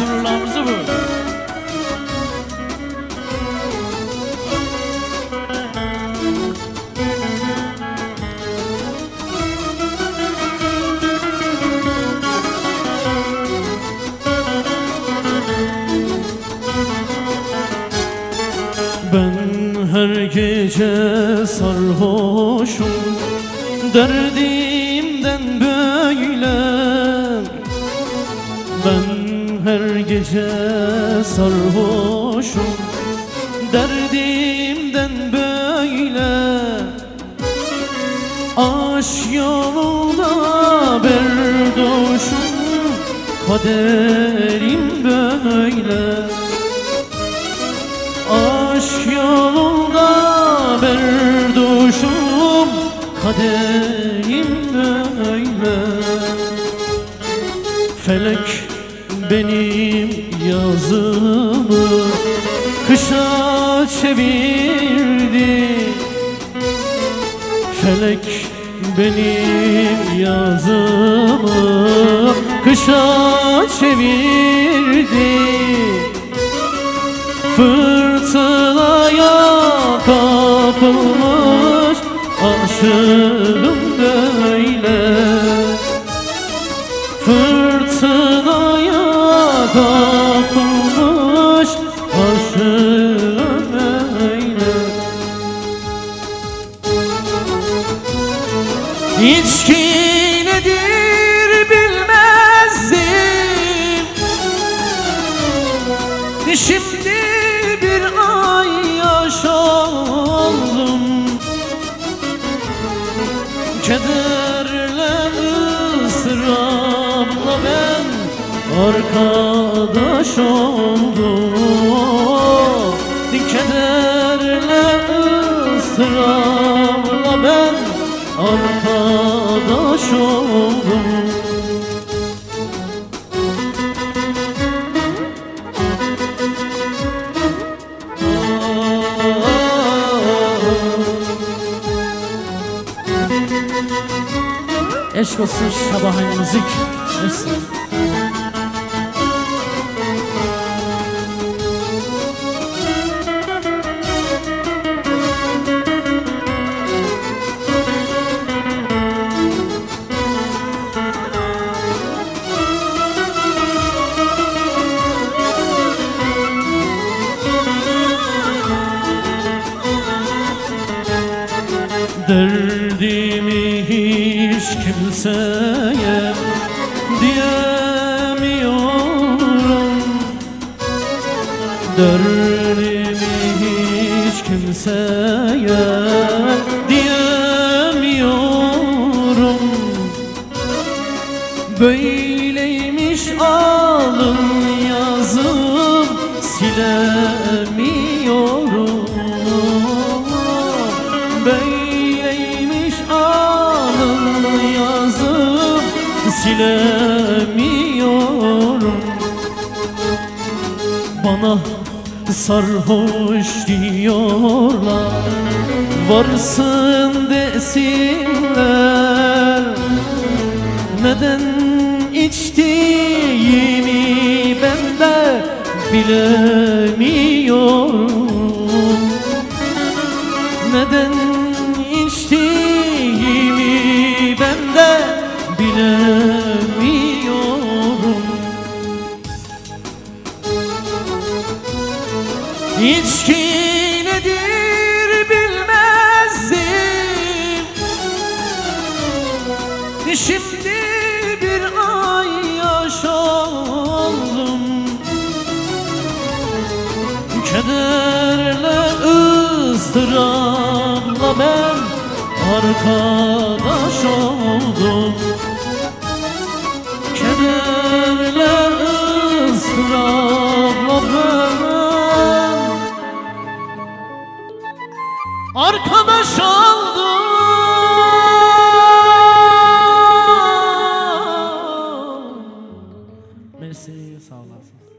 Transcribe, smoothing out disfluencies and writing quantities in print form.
sınırlarımızı bu. Ben her gece sarhoşum, derdimden böyle. Ben her gece sarhoşum, derdimden böyle. Aşk yolunda berdoşum, kaderim böyle. Aşk yolunda berdoşum, kaderim böyle. Felek benim yazımı kışa çevirdi. Felek benim yazımı kışa çevirdi. Fırtınaya kapılmış aşığım böyle. Fırtınaya kapılmış aşığım böyle. İçki nedir bilmezdim, şimdi bir ay yaşadım. Kederle ıstırapla ben arkadaş oldum. Kederle ıstırapla ben arkadaş oldum. Eşk olsun Şabahay müzik. Neyse. Derdimi hiç kimseye diyemiyorum. Derdimi hiç kimseye diyemiyorum. Böyleymiş alın yazım, silemiyorum. Böyleymiş alın yazım, silemiyorum. Bana sarhoş diyorlar, varsın desinler. Neden içtiğimi ben de bilemiyorum. Neden içtiğimi ben de bilemiyorum. İçki nedir bilmezdim, şimdi bir ay yaşadım. Kederle ıstırapla ben arkadaş oldum. Kederle ıstırapla ben arkadaş oldum. Mersi, sağ olasın.